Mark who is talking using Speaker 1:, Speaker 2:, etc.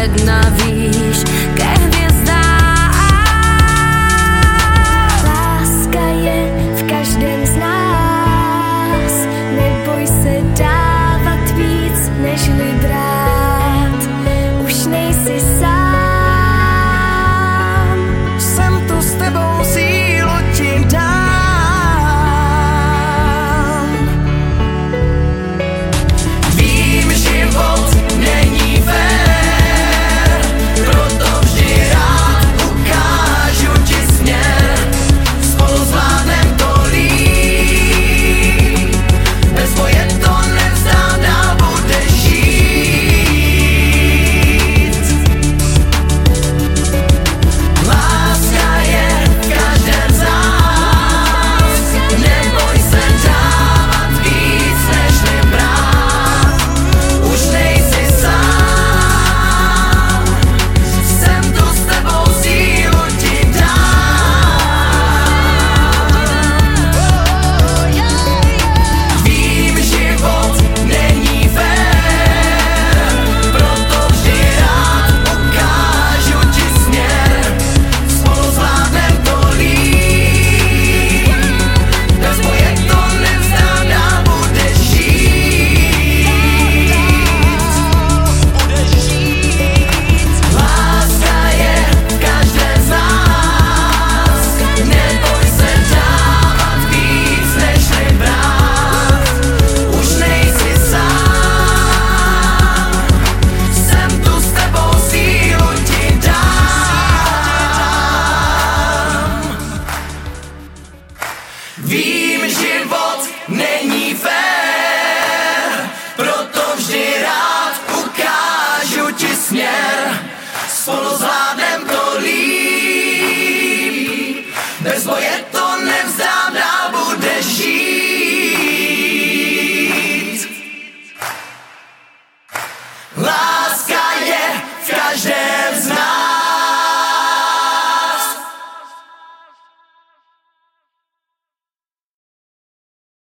Speaker 1: jedna výš ke hvězdám. Láska je v každém z nás, neboj se dávat víc, nežli brát, už nejsi sám.
Speaker 2: Jsem tu s tebou, sílu ti dám. Vím, život není fér, proto vždy rád ukážu ti směr. Spolu zvládnem to líp, bez boje to nevzdám, dál budeš žít. Láska je v každém z nás, neboj se dávat víc, nežli brát, už nejsi sám. Jsem tu s tebou, sílu ti dám. Vím, život není fér, proto vždy rád ukážu ti směr. Spolu zvládnem to líp, bez boje to nevzdám, dál budeš žít. Láska je v každém z nás, neboj se dávat víc, nežli brát, už nejsi sám. Jsem tu s tebou, sílu ti dám. Vím, život není fér, proto vždy rád ukážu ti směr. Spolu zvládnem to líp,